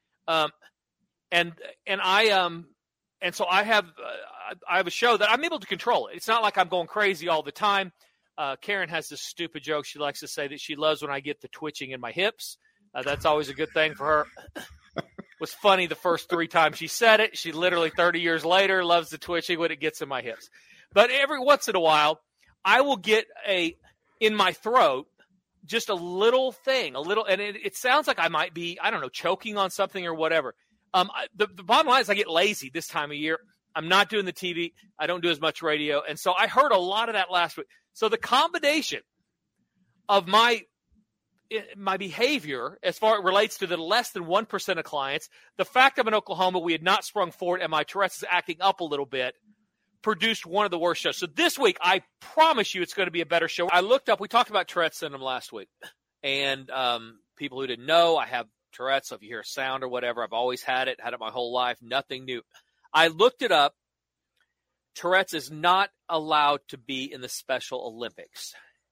And so I have a show that I'm able to control it. It's not like I'm going crazy all the time. Karen has this stupid joke. She likes to say that she loves when I get the twitching in my hips. That's always a good thing for her. It was funny the first 3 times she said it. She literally 30 years later loves the twitching when it gets in my hips. But every once in a while, I will get in my throat, just a little thing, and it sounds like I might be, I don't know, choking on something or whatever. The bottom line is I get lazy this time of year. I'm not doing the TV. I don't do as much radio. And so I heard a lot of that last week. So the combination of my behavior as far as it relates to the less than 1% of clients, the fact I'm in Oklahoma, we had not sprung forward, and my Tourette's is acting up a little bit, produced one of the worst shows. So this week, I promise you it's going to be a better show. I looked up, we talked about Tourette's syndrome last week. And people who didn't know, I have Tourette's, so if you hear a sound or whatever, I've always had it my whole life, nothing new. I looked it up. Tourette's is not allowed to be in the Special Olympics.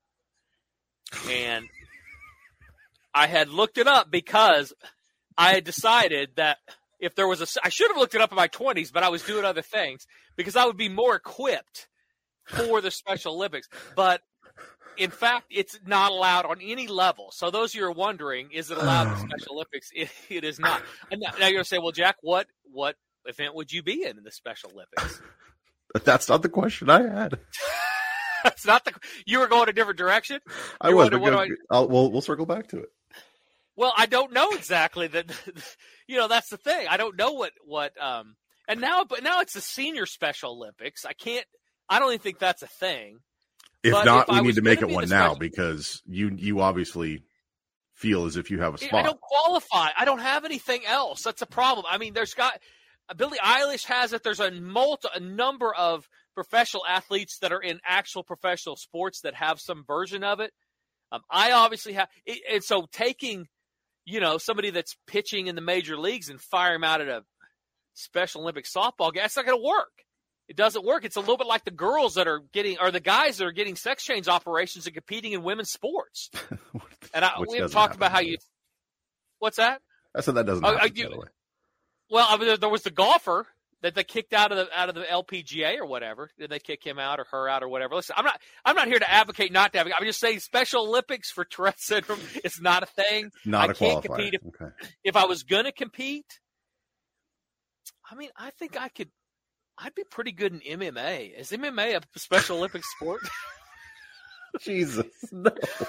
And I had looked it up because I had decided that if there was I should have looked it up in my 20s, but I was doing other things because I would be more equipped for the Special Olympics. But in fact, it's not allowed on any level. So those of you who are wondering, is it allowed in the Special Olympics? It is not. And now you're going to say, well, Jack, what event would you be in the Special Olympics? That's not the question I had. That's not you were going a different direction? I was. We'll circle back to it. Well, I don't know exactly that. That's the thing. I don't know what. And now it's the Senior Special Olympics. I don't even think that's a thing. If not, we need to make it one now because you obviously feel as if you have a spot. I don't qualify. I don't have anything else. That's a problem. I mean, Billie Eilish has it. There's a number of professional athletes that are in actual professional sports that have some version of it. I obviously have. And so taking, somebody that's pitching in the major leagues and fire him out at a Special Olympic softball game, that's not going to work. It doesn't work. It's a little bit like the girls that are getting, or the guys that are getting sex change operations and competing in women's sports. And we have talked about how what's that? I said that doesn't happen, by the way. Well, I mean, there was the golfer that they kicked out of the LPGA or whatever. Did they kick him out or her out or whatever? Listen, I'm not here to advocate not to advocate. I'm just saying Special Olympics for Tourette syndrome, it's not a thing. Not a qualifier. Compete if I was going to compete, I mean, I think I'd be pretty good in MMA. Is MMA a Special Olympic sport? Jesus, no.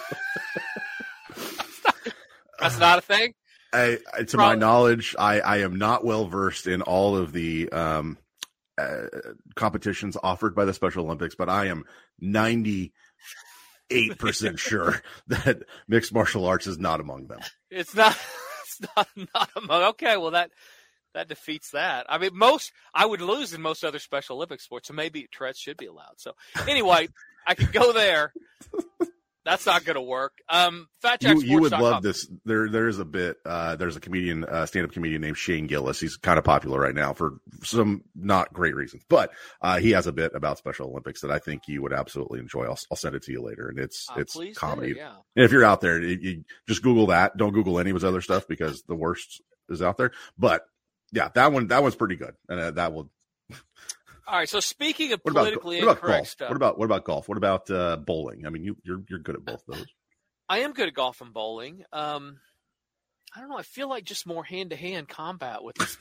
That's not a thing? To my knowledge, I am not well versed in all of the competitions offered by the Special Olympics, but I am 98% sure that mixed martial arts is not among them. It's not among. Okay, well that defeats that. I mean, I would lose in most other Special Olympic sports, so maybe Tourette's should be allowed. So anyway, I could go there. That's not going to work. You would love this. There's a bit. There's a comedian, stand-up comedian named Shane Gillis. He's kind of popular right now for some not great reasons, but he has a bit about Special Olympics that I think you would absolutely enjoy. I'll send it to you later, and it's comedy. Yeah. And if you're out there, you just Google that. Don't Google any of his other stuff because the worst is out there. But yeah, that one's pretty good, and that will. All right. So speaking of politically incorrect stuff, what about golf? What about bowling? I mean, you're good at both those. I am good at golf and bowling. I don't know. I feel like just more hand-to-hand combat with this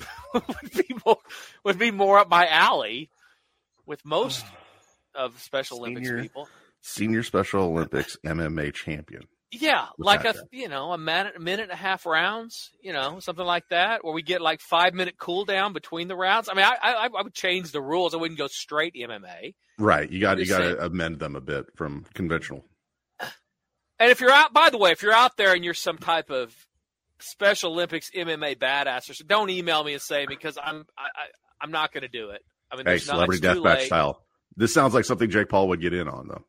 would be more up my alley. With most of Special Olympics people, senior Special Olympics MMA champion. Yeah, like a minute and a half rounds, something like that, where we get like 5-minute cool down between the rounds. I mean, I would change the rules. I wouldn't go straight MMA. Right. You got to amend them a bit from conventional. And if you're out there and you're some type of Special Olympics MMA badass, don't email me and say because I'm not going to do it. I mean, celebrity deathmatch style. This sounds like something Jake Paul would get in on, though.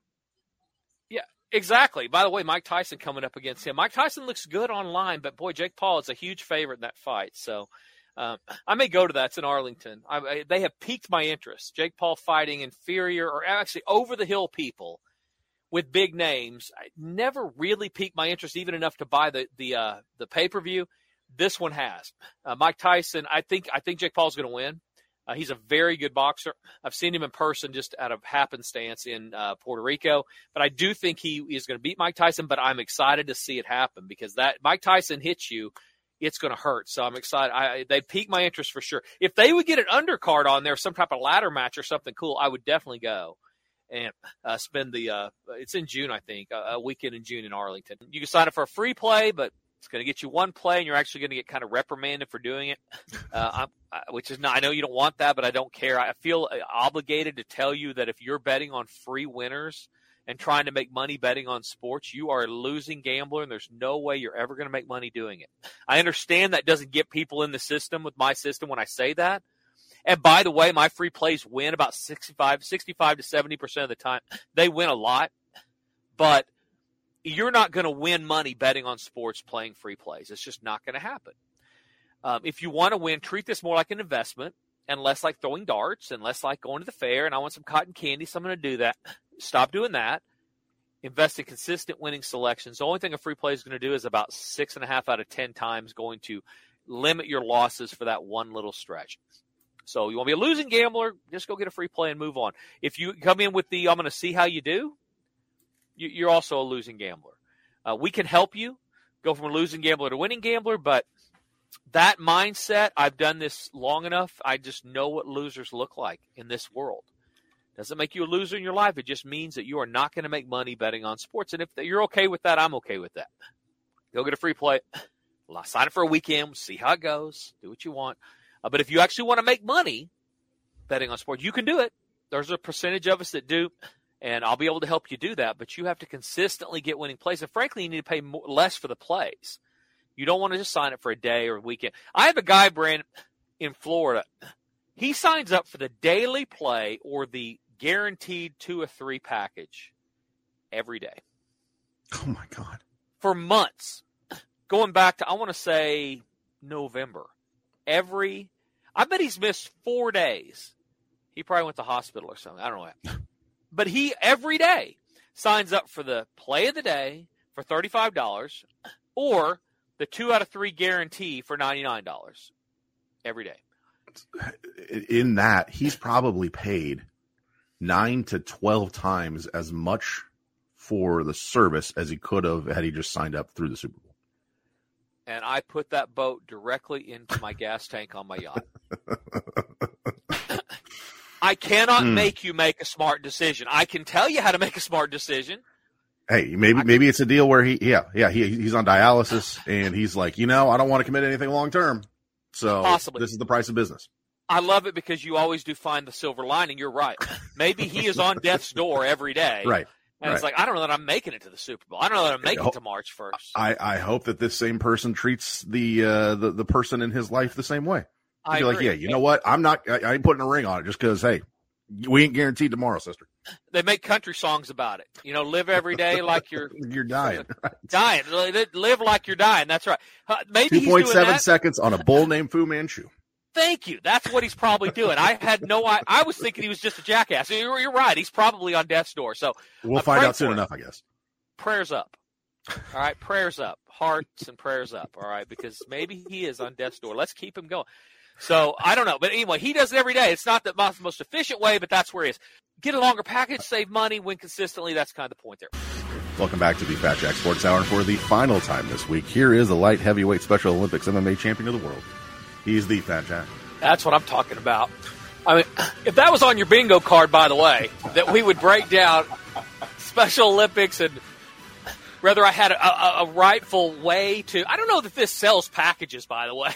Exactly. By the way, Mike Tyson coming up against him. Mike Tyson looks good online, but boy, Jake Paul is a huge favorite in that fight. So I may go to that. It's in Arlington. They have piqued my interest. Jake Paul fighting inferior or actually over-the-hill people with big names. I never really piqued my interest even enough to buy the pay-per-view. This one has. Mike Tyson, I think Jake Paul's going to win. He's a very good boxer. I've seen him in person just out of happenstance in Puerto Rico. But I do think he is going to beat Mike Tyson, but I'm excited to see it happen because that Mike Tyson hits you, it's going to hurt. So I'm excited. They piqued my interest for sure. If they would get an undercard on there, some type of ladder match or something cool, I would definitely go and spend it's in June, I think, a weekend in June in Arlington. You can sign up for a free play, but it's going to get you one play, and you're actually going to get kind of reprimanded for doing it, which is not – I know you don't want that, but I don't care. I feel obligated to tell you that if you're betting on free winners and trying to make money betting on sports, you are a losing gambler, and there's no way you're ever going to make money doing it. I understand that doesn't get people in the system with my system when I say that. And by the way, my free plays win about 65 to 70% of the time. They win a lot, but – you're not going to win money betting on sports playing free plays. It's just not going to happen. If you want to win, treat this more like an investment and less like throwing darts and less like going to the fair and I want some cotton candy, so I'm going to do that. Stop doing that. Invest in consistent winning selections. The only thing a free play is going to do is about 6.5 out of 10 times going to limit your losses for that one little stretch. So you want to be a losing gambler, just go get a free play and move on. If you come in with I'm going to see how you do, you're also a losing gambler. We can help you go from a losing gambler to a winning gambler, but that mindset, I've done this long enough. I just know what losers look like in this world. Doesn't make you a loser in your life. It just means that you are not going to make money betting on sports. And if you're okay with that, I'm okay with that. Go get a free play. Sign up for a weekend. See how it goes. Do what you want. But if you actually want to make money betting on sports, you can do it. There's a percentage of us that do. And I'll be able to help you do that, but you have to consistently get winning plays. And frankly, you need to pay less for the plays. You don't want to just sign up for a day or a weekend. I have a guy, Brandon, in Florida. He signs up for the daily play or the guaranteed 2 or 3 package every day. Oh, my God. For months. Going back to, I want to say, November. I bet he's missed 4 days. He probably went to the hospital or something. I don't know. But he, every day, signs up for the play of the day for $35 or the 2 out of 3 guarantee for $99 every day. In that, he's probably paid 9 to 12 times as much for the service as he could have had he just signed up through the Super Bowl. And I put that boat directly into my gas tank on my yacht. I cannot make you make a smart decision. I can tell you how to make a smart decision. Hey, maybe it's a deal where he's on dialysis and he's like, I don't want to commit anything long term. So possibly. This is the price of business. I love it because you always do find the silver lining. You're right. Maybe he is on death's door every day. Right. And it's like, I don't know that I'm making it to the Super Bowl. I don't know that I'm making it to March 1st. I hope that this same person treats the person in his life the same way. I agree. Like, yeah, you know what? I ain't putting a ring on it just because, hey, we ain't guaranteed tomorrow, sister. They make country songs about it. Live every day like you're dying. Right? Dying. Live like you're dying. That's right. Maybe 2.7 seconds on a bull named Fu Manchu. Thank you. That's what he's probably doing. I was thinking he was just a jackass. You're right. He's probably on death's door. So we'll find out soon enough, I guess. Prayers up. All right. Prayers up. Hearts and prayers up. All right. Because maybe he is on death's door. Let's keep him going. So I don't know. But anyway, he does it every day. It's not the most efficient way, but that's where he is. Get a longer package, save money, win consistently. That's kind of the point there. Welcome back to the Fat Jack Sports Hour. For the final time this week, here is the light heavyweight Special Olympics MMA champion of the world. He's the Fat Jack. That's what I'm talking about. I mean, if that was on your bingo card, by the way, that we would break down Special Olympics and whether I had a rightful way to – I don't know that this sells packages, by the way.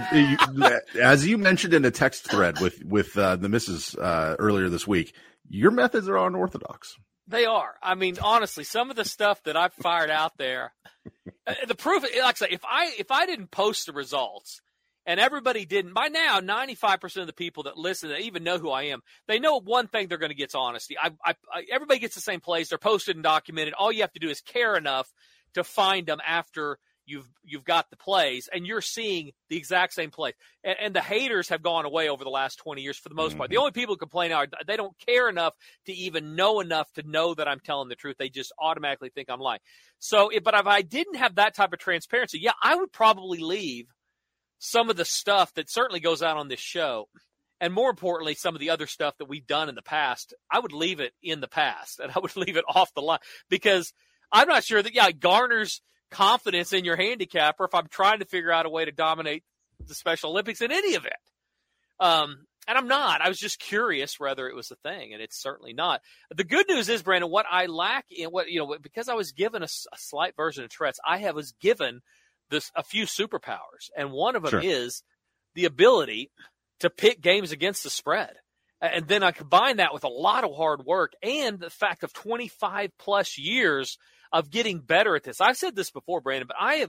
As you mentioned in a text thread with the missus earlier this week, your methods are unorthodox. They are. I mean, honestly, some of the stuff that I've fired out there, the proof, like I say, if I didn't post the results and everybody didn't, by now, 95% of the people that listen, that even know who I am, they know one thing they're going to get is honesty. Everybody gets the same plays. They're posted and documented. All you have to do is care enough to find them after you've got the plays, and you're seeing the exact same plays. And the haters have gone away over the last 20 years for the most part. The only people who complain are they don't care enough to even know enough to know that I'm telling the truth. They just automatically think I'm lying. So, but if I didn't have that type of transparency, yeah, I would probably leave some of the stuff that certainly goes out on this show, and more importantly, some of the other stuff that we've done in the past, I would leave it in the past, and I would leave it off the line, because I'm not sure that, it garners confidence in your handicapper if I'm trying to figure out a way to dominate the Special Olympics in any event. And I'm not. I was just curious whether it was a thing, and it's certainly not. The good news is, Brandon, what I lack in because I was given a slight version of Tourette's, I was given a few superpowers, and one of them is the ability to pick games against the spread. And then I combine that with a lot of hard work and the fact of 25 plus years of getting better at this. I've said this before, Brandon, but I'm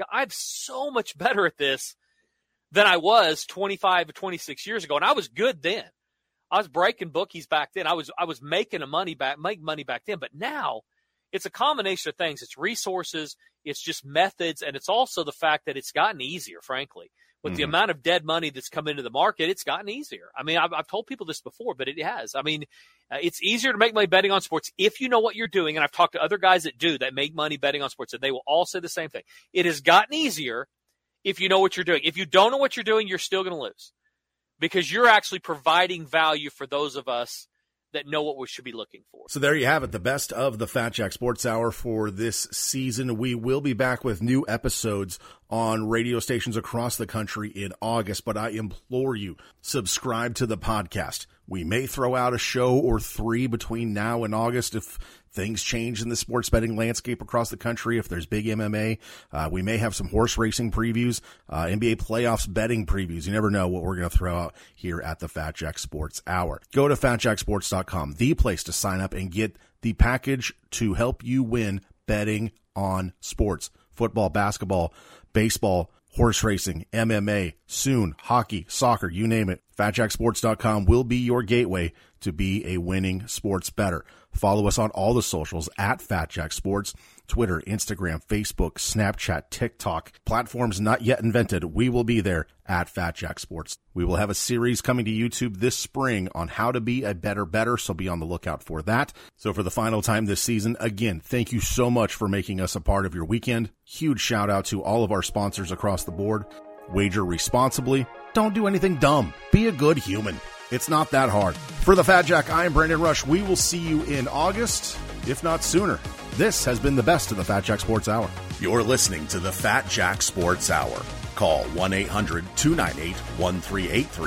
so much better at this than I was 25 or 26 years ago. And I was good then. I was breaking bookies back then. I was making money back then. But now it's a combination of things. It's resources, it's just methods, and it's also the fact that it's gotten easier, frankly. With the amount of dead money that's come into the market, it's gotten easier. I mean, I've told people this before, but it has. I mean, it's easier to make money betting on sports if you know what you're doing. And I've talked to other guys that make money betting on sports, and they will all say the same thing. It has gotten easier if you know what you're doing. If you don't know what you're doing, you're still going to lose, because you're actually providing value for those of us that know what we should be looking for. So there you have it, the best of the Fat Jack Sports Hour for this season. We will be back with new episodes on radio stations across the country in August, but I implore you, subscribe to the podcast. We may throw out a show or three between now and August if things change in the sports betting landscape across the country. If there's big MMA, we may have some horse racing previews, NBA playoffs betting previews. You never know what we're going to throw out here at the Fat Jack Sports Hour. Go to fatjacksports.com, the place to sign up and get the package to help you win betting on sports, football, basketball, baseball, horse racing, MMA, soon hockey, soccer, you name it. FatJackSports.com will be your gateway to be a winning sports bettor. Follow us on all the socials at Fat Jack Sports, Twitter, Instagram, Facebook, Snapchat, TikTok. Platforms not yet invented. We will be there at Fat Jack Sports. We will have a series coming to YouTube this spring on how to be a better bettor, so be on the lookout for that. So for the final time this season, again, thank you so much for making us a part of your weekend. Huge shout out to all of our sponsors across the board. Wager responsibly. Don't do anything dumb. Be a good human. It's not that hard. For the Fat Jack, I am Brandon Rush. We will see you in August, if not sooner. This has been the best of the Fat Jack Sports Hour. You're listening to the Fat Jack Sports Hour. Call 1-800-298-1383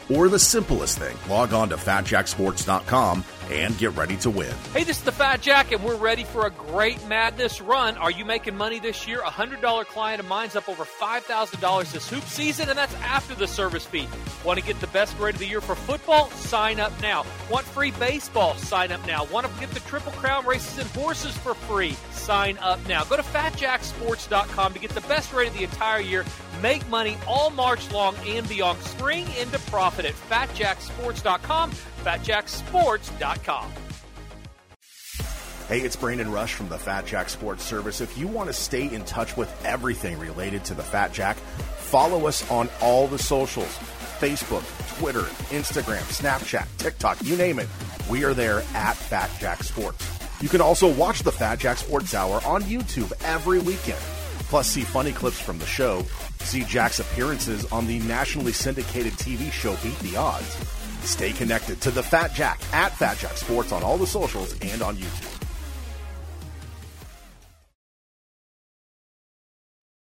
Or the simplest thing, log on to FatJackSports.com and get ready to win. Hey, this is the Fat Jack, and we're ready for a great Madness run. Are you making money this year? A $100 client of mine's up over $5,000 this hoop season, and that's after the service fee. Want to get the best grade of the year for football? Sign up now. Want free baseball? Sign up now. Want to get the Triple Crown races and horses for free? Sign up now. Go to FatJackSports.com to get the best rate of the entire year. Make money all March long and beyond. Spring into profit at FatJackSports.com. FatJackSports.com. Hey, it's Brandon Rush from the Fat Jack Sports Service. If you want to stay in touch with everything related to the Fat Jack, follow us on all the socials. Facebook, Twitter, Instagram, Snapchat, TikTok, you name it. We are there at Fat Jack Sports. You can also watch the Fat Jack Sports Hour on YouTube every weekend. Plus, see funny clips from the show, see Jack's appearances on the nationally syndicated TV show Beat the Odds. Stay connected to the Fat Jack at Fat Jack Sports on all the socials and on YouTube.